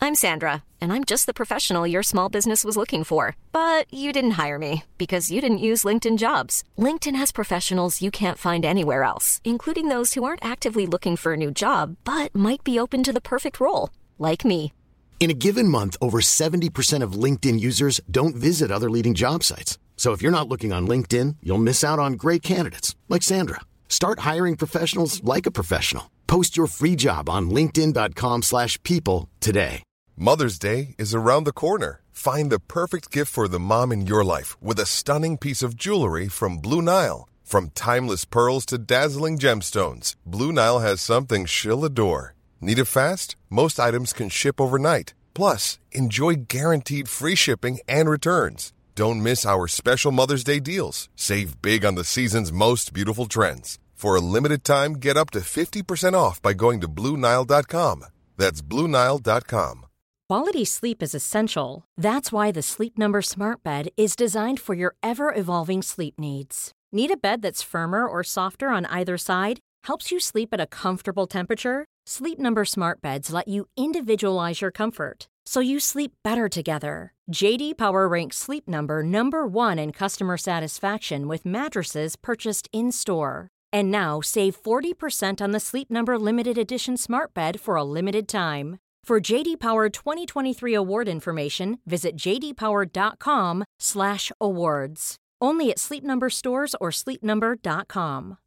I'm Sandra, and I'm just the professional your small business was looking for. But you didn't hire me because you didn't use LinkedIn Jobs. LinkedIn has professionals you can't find anywhere else, including those who aren't actively looking for a new job, but might be open to the perfect role, like me. In a given month, over 70% of LinkedIn users don't visit other leading job sites. So if you're not looking on LinkedIn, you'll miss out on great candidates like Sandra. Start hiring professionals like a professional. Post your free job on linkedin.com/people today. Mother's Day is around the corner. Find the perfect gift for the mom in your life with a stunning piece of jewelry from Blue Nile. From timeless pearls to dazzling gemstones, Blue Nile has something she'll adore. Need it fast? Most items can ship overnight. Plus, enjoy guaranteed free shipping and returns. Don't miss our special Mother's Day deals. Save big on the season's most beautiful trends. For a limited time, get up to 50% off by going to BlueNile.com. That's BlueNile.com. Quality sleep is essential. That's why the Sleep Number Smart Bed is designed for your ever-evolving sleep needs. Need a bed that's firmer or softer on either side? Helps you sleep at a comfortable temperature? Sleep Number Smart Beds let you individualize your comfort, so you sleep better together. J.D. Power ranks Sleep Number number 1 in customer satisfaction with mattresses purchased in-store. And now, save 40% on the Sleep Number Limited Edition Smart Bed for a limited time. For J.D. Power 2023 award information, visit jdpower.com/awards. Only at Sleep Number stores or sleepnumber.com.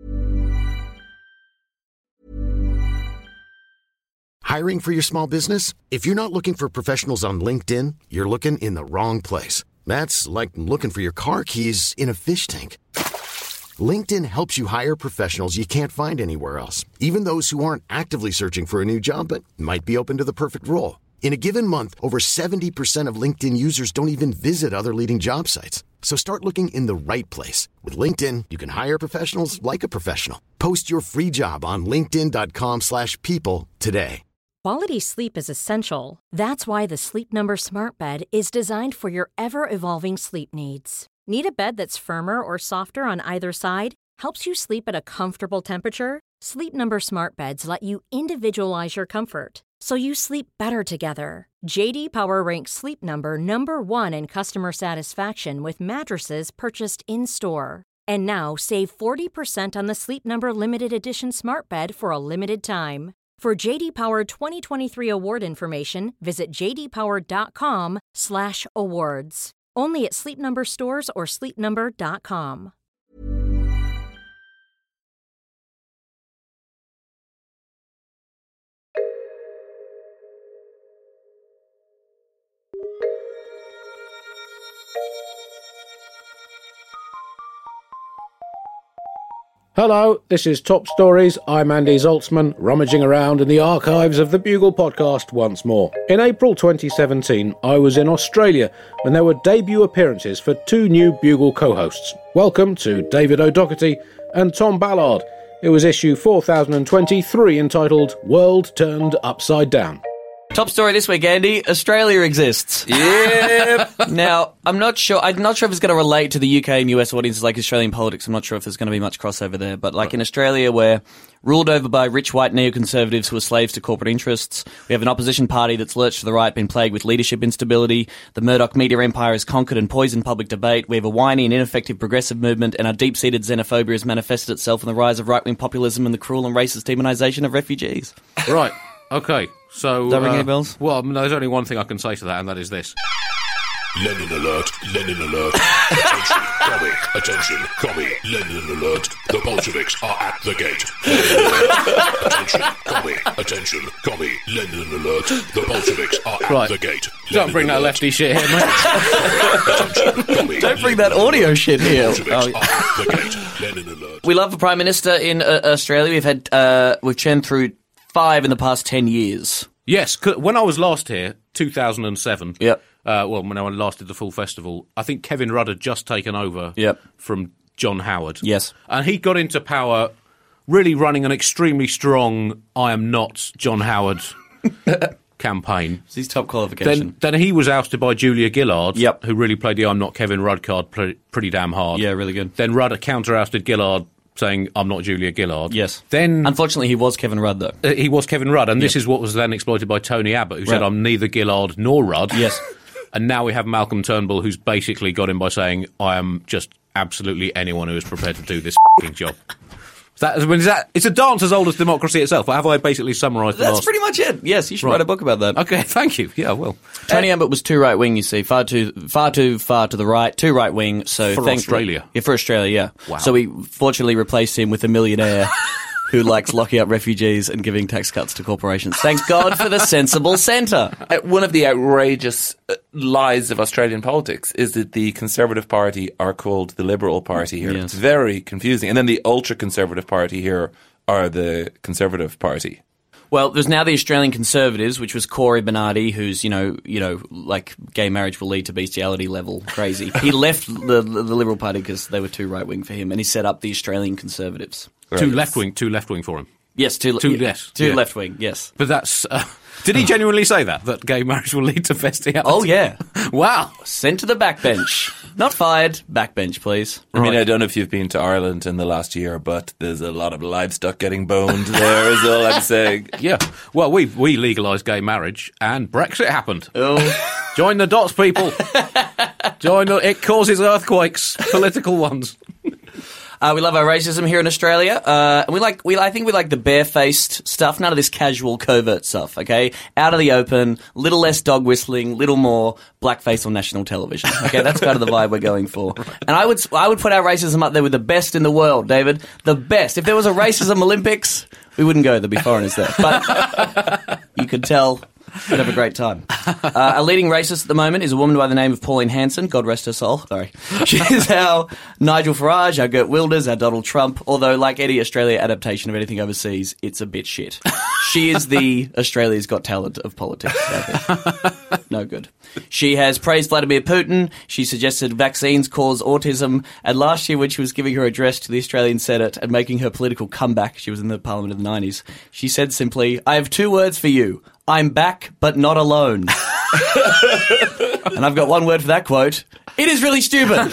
Hiring for your small business? If you're not looking for professionals on LinkedIn, you're looking in the wrong place. That's like looking for your car keys in a fish tank. LinkedIn helps you hire professionals you can't find anywhere else, even those who aren't actively searching for a new job but might be open to the perfect role. In a given month, over 70% of LinkedIn users don't even visit other leading job sites. So start looking in the right place. With LinkedIn, you can hire professionals like a professional. Post your free job on linkedin.com/people today. Quality sleep is essential. That's why the Sleep Number Smart Bed is designed for your ever-evolving sleep needs. Need a bed that's firmer or softer on either side? Helps you sleep at a comfortable temperature? Sleep Number Smart Beds let you individualize your comfort, so you sleep better together. J.D. Power ranks Sleep Number number 1 in customer satisfaction with mattresses purchased in-store. And now, save 40% on the Sleep Number Limited Edition Smart Bed for a limited time. For J.D. Power 2023 award information, visit jdpower.com/awards. Only at Sleep Number stores or sleepnumber.com. Hello, this is Top Stories. I'm Andy Zaltzman, rummaging around in the archives of the Bugle podcast once more. In April 2017, I was in Australia when there were debut appearances for two new Bugle co-hosts. Welcome to David O'Doherty and Tom Ballard. It was issue 4023 entitled World Turned Upside Down. Top story this week, Andy. Australia exists. Yep. Now, I'm not sure if it's going to relate to the UK and US audiences like Australian politics. I'm not sure if there's going to be much crossover there. But like in Australia, we're ruled over by rich white neoconservatives who are slaves to corporate interests. We have an opposition party that's lurched to the right, been plagued with leadership instability. The Murdoch media empire has conquered and poisoned public debate. We have a whiny and ineffective progressive movement, and our deep-seated xenophobia has manifested itself in the rise of right-wing populism and the cruel and racist demonisation of refugees. Right. Okay. So, does that ring any bells? Well, there's only one thing I can say to that, and that is this. Lenin alert, Lenin alert. Attention, commie, Lenin alert. The Bolsheviks are at the gate. Attention, commie, Lenin alert. The Bolsheviks are at the gate. Don't bring that lefty shit here, mate. Don't bring that audio shit here. We love the Prime Minister in Australia. We've churned through 5 in the past 10 years. Yes, when I was last here, 2007. Yep. When I lasted the full festival, I think Kevin Rudd had just taken over from John Howard. Yes. And he got into power really running an extremely strong I am not John Howard campaign. It's his top qualification. Then he was ousted by Julia Gillard, Yep. who really played the I'm not Kevin Rudd card pretty damn hard. Yeah, really good. Then Rudd counter-ousted Gillard saying, I'm not Julia Gillard. Yes. Then Unfortunately, he was Kevin Rudd, though. he was Kevin Rudd, and this is what was then exploited by Tony Abbott, who said, I'm neither Gillard nor Rudd. Yes. And now we have Malcolm Turnbull, who's basically got him by saying, I am just absolutely anyone who is prepared to do this f***ing job. It's a dance as old as democracy itself. Have I basically summarised the That's last... pretty much it. Yes, you should write a book about that. Okay, thank you. Yeah, well. Tony Abbott was too right-wing, you see. Far too far to the right, too right-wing. So For Australia. Yeah, for Australia, yeah. Wow. So we fortunately replaced him with a millionaire who likes locking up refugees and giving tax cuts to corporations. Thanks God for the sensible centre. One of the outrageous lies of Australian politics is that the Conservative Party are called the Liberal Party here. Yes. It's very confusing. And then the ultra-Conservative Party here are the Conservative Party. Well, there's now the Australian Conservatives, which was Corey Bernardi, who's, you know, like gay marriage will lead to bestiality level crazy. He left the Liberal Party because they were too right-wing for him, and he set up the Australian Conservatives. Right. Too left-wing for him. Yes, too left-wing, yes. But that's... did he genuinely say that gay marriage will lead to bestiality? Oh, yeah. Wow. Sent to the backbench. Not fired. Backbench, please. I mean, I don't know if you've been to Ireland in the last year, but there's a lot of livestock getting boned there, is all I'm saying. Yeah. Well, we legalised gay marriage, and Brexit happened. Oh. Join the dots, people. It causes earthquakes, political ones. We love our racism here in Australia. I think we like the barefaced stuff, none of this casual, covert stuff, okay? Out of the open, little less dog whistling, little more blackface on national television, okay? That's kind of the vibe we're going for. And I would put our racism up there with the best in the world, David. The best. If there was a racism Olympics, we wouldn't go. There'd be foreigners there. But you could tell... We'd have a great time. A leading racist at the moment is a woman by the name of Pauline Hanson. God rest her soul. Sorry. She's our Nigel Farage, our Gert Wilders, our Donald Trump. Although, like any Australia adaptation of anything overseas, it's a bit shit. She is the Australia's Got Talent of politics. No good. She has praised Vladimir Putin. She suggested vaccines cause autism. And last year, when she was giving her address to the Australian Senate and making her political comeback, she was in the Parliament of the 90s, she said simply, I have two words for you. I'm back, but not alone. And I've got one word for that quote. It is really stupid.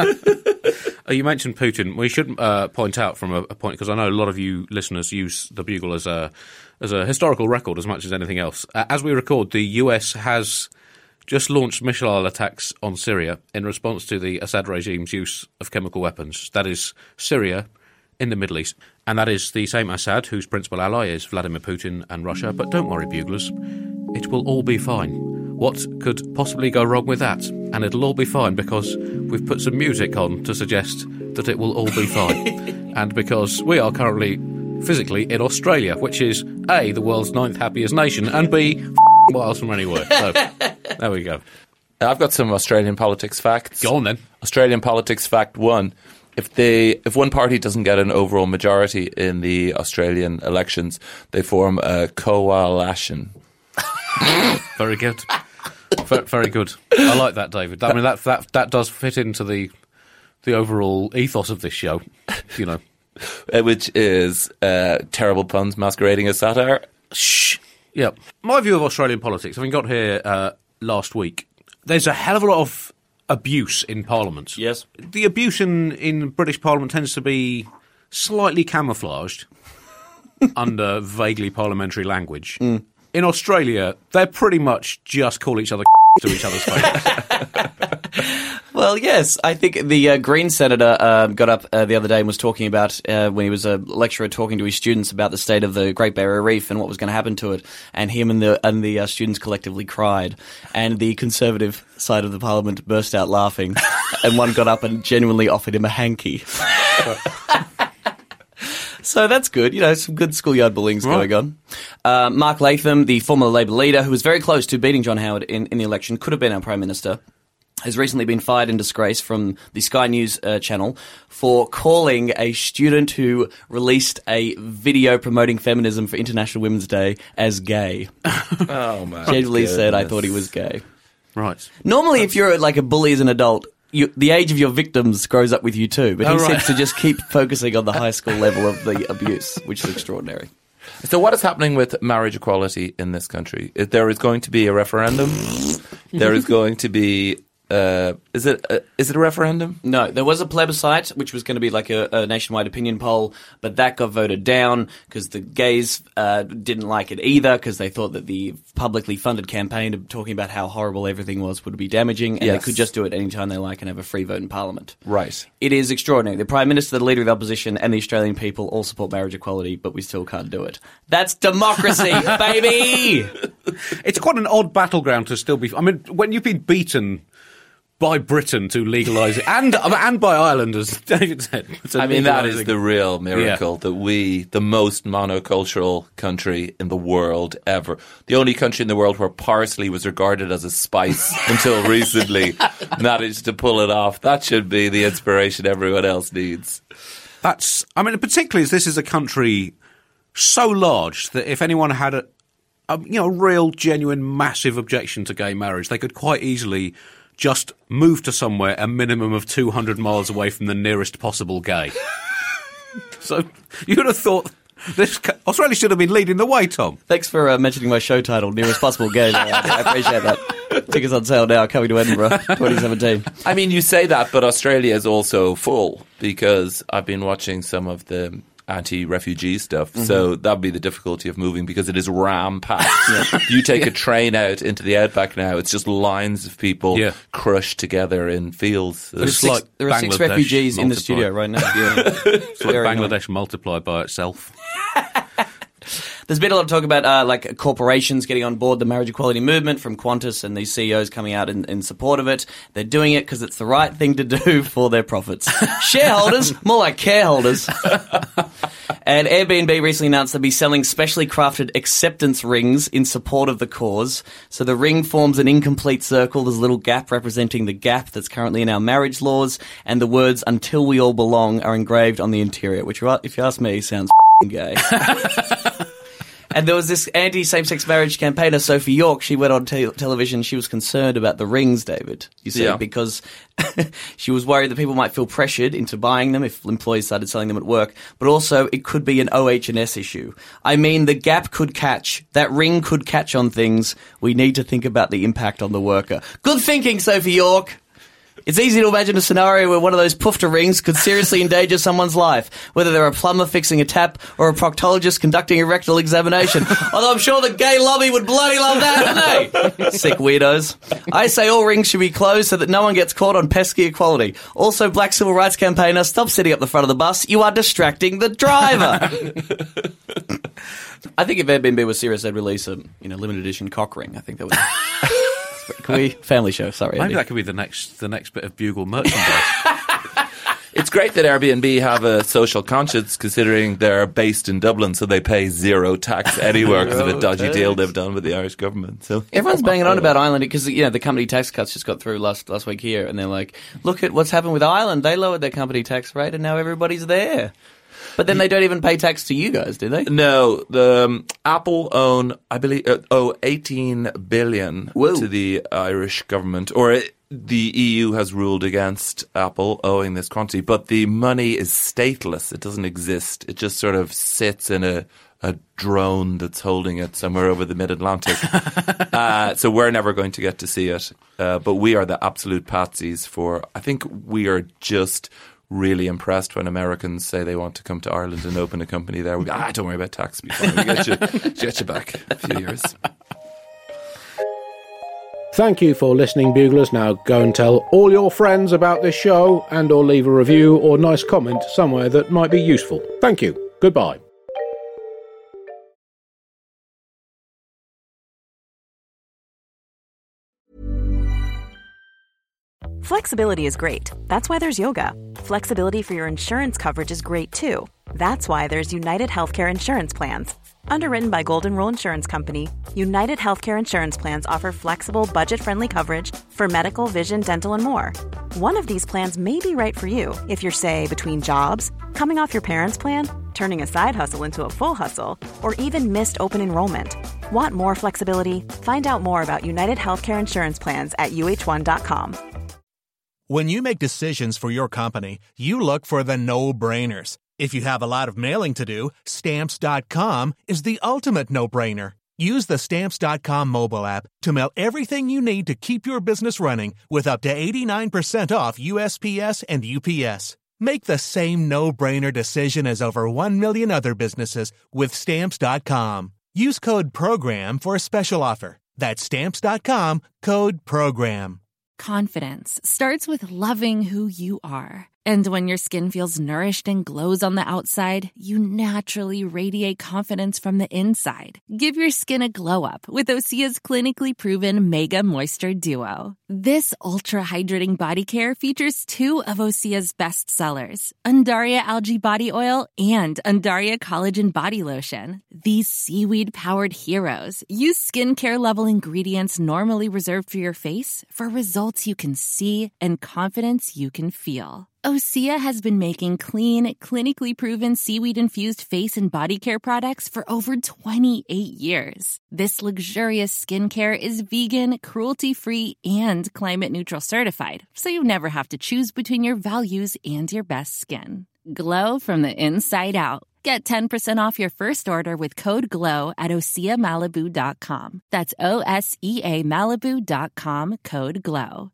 You mentioned Putin. We should point out from a point, because I know a lot of you listeners use the Bugle as a historical record as much as anything else. As we record, the US has just launched missile attacks on Syria in response to the Assad regime's use of chemical weapons. That is Syria in the Middle East. And that is the same Assad whose principal ally is Vladimir Putin and Russia. But don't worry, Buglers, it will all be fine. What could possibly go wrong with that? And it'll all be fine because we've put some music on to suggest that it will all be fine. And because we are currently physically in Australia, which is A, the world's 9th happiest nation, and B, miles from anywhere. So, there we go. I've got some Australian politics facts. Go on then. Australian politics fact 1. If one party doesn't get an overall majority in the Australian elections, they form a coalition. Very good. Very good. I like that, David. I mean, that does fit into the overall ethos of this show, you know. Which is terrible puns masquerading as satire. Shh. Yeah. My view of Australian politics, having got here last week, there's a hell of a lot of abuse in Parliament. Yes. The abuse in British Parliament tends to be slightly camouflaged under vaguely parliamentary language. Mm. In Australia, they pretty much just call each other to each other's face. Well, yes. I think the Green senator got up the other day and was talking about, when he was a lecturer talking to his students about the state of the Great Barrier Reef and what was going to happen to it, and him and the students collectively cried, and the Conservative side of the Parliament burst out laughing, and one got up and genuinely offered him a hanky. So that's good. You know, some good schoolyard bullying's going on. Mark Latham, the former Labor leader, who was very close to beating John Howard in the election, could have been our Prime Minister, has recently been fired in disgrace from the Sky News channel for calling a student who released a video promoting feminism for International Women's Day as gay. Oh, man. Genuinely said, I thought he was gay. Right. Normally, if you're like a bully as an adult, the age of your victims grows up with you too, but he seems to just keep focusing on the high school level of the abuse, which is extraordinary. So what is happening with marriage equality in this country? There is going to be a referendum. There is going to be Is it a referendum? No, there was a plebiscite, which was going to be like a nationwide opinion poll, but that got voted down because the gays didn't like it either, because they thought that the publicly funded campaign of talking about how horrible everything was would be damaging, and they could just do it anytime they like and have a free vote in Parliament. Right. It is extraordinary. The Prime Minister, the Leader of the Opposition, and the Australian people all support marriage equality, but we still can't do it. That's democracy, baby! It's quite an odd battleground to still be... I mean, when you've been beaten by Britain to legalise it, and by Ireland, as David said. I mean, that is the real miracle, that we, the most monocultural country in the world ever, the only country in the world where parsley was regarded as a spice until recently, managed to pull it off. That should be the inspiration everyone else needs. Particularly as this is a country so large that if anyone had a real, genuine, massive objection to gay marriage, they could quite easily just move to somewhere a minimum of 200 miles away from the nearest possible gay. So you would have thought Australia should have been leading the way, Tom. Thanks for mentioning my show title, Nearest Possible Gay. I appreciate that. Tickets on sale now, coming to Edinburgh 2017. I mean, you say that, but Australia is also full, because I've been watching some of the anti-refugee stuff, so that'd be the difficulty of moving, because it is ram-packed. You take a train out into the outback now, it's just lines of people crushed together in fields. There are 6 refugees in the studio right now. It's like Bangladesh multiplied by itself. There's been a lot of talk about like corporations getting on board the marriage equality movement, from Qantas and these CEOs coming out in support of it. They're doing it because it's the right thing to do for their profits. Shareholders, more like careholders. And Airbnb recently announced they'll be selling specially crafted acceptance rings in support of the cause. So the ring forms an incomplete circle. There's a little gap representing the gap that's currently in our marriage laws, and the words "Until we all belong" are engraved on the interior, which, if you ask me, sounds gay. And there was this anti-same-sex marriage campaigner, Sophie York. She went on television. She was concerned about the rings, David, you see, because she was worried that people might feel pressured into buying them if employees started selling them at work. But also, it could be an OH&S issue. I mean, the gap could catch. That ring could catch on things. We need to think about the impact on the worker. Good thinking, Sophie York. It's easy to imagine a scenario where one of those poofter rings could seriously endanger someone's life, whether they're a plumber fixing a tap or a proctologist conducting a rectal examination. Although I'm sure the gay lobby would bloody love that, wouldn't they? Sick weirdos. I say all rings should be closed so that no one gets caught on pesky equality. Also, black civil rights campaigner, stop sitting up the front of the bus. You are distracting the driver. I think if Airbnb was serious, they'd release a limited edition cock ring. I think that would... Can we? Family show, sorry. Maybe Andy. that could be the next bit of Bugle merchandise. It's great that Airbnb have a social conscience, considering they're based in Dublin, so they pay zero tax anywhere because of a dodgy deal they've done with the Irish government. So everyone's banging on about Ireland because the company tax cuts just got through last week here, and they're like, look at what's happened with Ireland. They lowered their company tax rate, and now everybody's there. But then they don't even pay tax to you guys, do they? No, the Apple owe 18 billion to the Irish government, or the EU has ruled against Apple owing this quantity. But the money is stateless; it doesn't exist. It just sort of sits in a drone that's holding it somewhere over the mid-Atlantic. So we're never going to get to see it. But we are the absolute patsies for. I think we are just really impressed when Americans say they want to come to Ireland and open a company there. We go, don't worry about tax. We get you back a few years. Thank you for listening, Buglers. Now go and tell all your friends about this show, and or leave a review or nice comment somewhere that might be useful. Thank you. Goodbye. Flexibility is great. That's why there's yoga. Flexibility for your insurance coverage is great too. That's why there's United Healthcare Insurance Plans. Underwritten by Golden Rule Insurance Company, United Healthcare Insurance Plans offer flexible, budget-friendly coverage for medical, vision, dental, and more. One of these plans may be right for you if you're, say, between jobs, coming off your parents' plan, turning a side hustle into a full hustle, or even missed open enrollment. Want more flexibility? Find out more about United Healthcare Insurance Plans at uh1.com. When you make decisions for your company, you look for the no-brainers. If you have a lot of mailing to do, Stamps.com is the ultimate no-brainer. Use the Stamps.com mobile app to mail everything you need to keep your business running with up to 89% off USPS and UPS. Make the same no-brainer decision as over 1 million other businesses with Stamps.com. Use code PROGRAM for a special offer. That's Stamps.com, code PROGRAM. Confidence starts with loving who you are. And when your skin feels nourished and glows on the outside, you naturally radiate confidence from the inside. Give your skin a glow up with Osea's clinically proven Mega Moisture Duo. This ultra-hydrating body care features 2 of Osea's best sellers, Undaria Algae Body Oil and Undaria Collagen Body Lotion. These seaweed-powered heroes use skincare-level ingredients normally reserved for your face for results you can see and confidence you can feel. Osea has been making clean, clinically proven seaweed-infused face and body care products for over 28 years. This luxurious skincare is vegan, cruelty-free, and climate-neutral certified, so you never have to choose between your values and your best skin. Glow from the inside out. Get 10% off your first order with code GLOW at OseaMalibu.com. That's OSEA Malibu.com, code GLOW.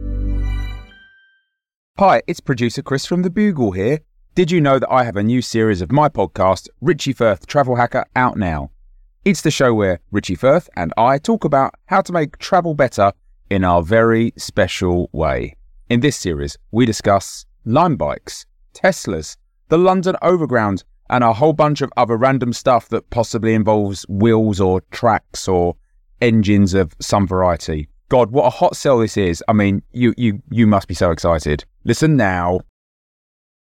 Hi, it's producer Chris from The Bugle here. Did you know that I have a new series of my podcast, Richie Firth Travel Hacker, out now? It's the show where Richie Firth and I talk about how to make travel better in our very special way. In this series, we discuss Lime bikes, Teslas, the London Overground, and a whole bunch of other random stuff that possibly involves wheels or tracks or engines of some variety. God, what a hot sell this is. I mean, you must be so excited. Listen now.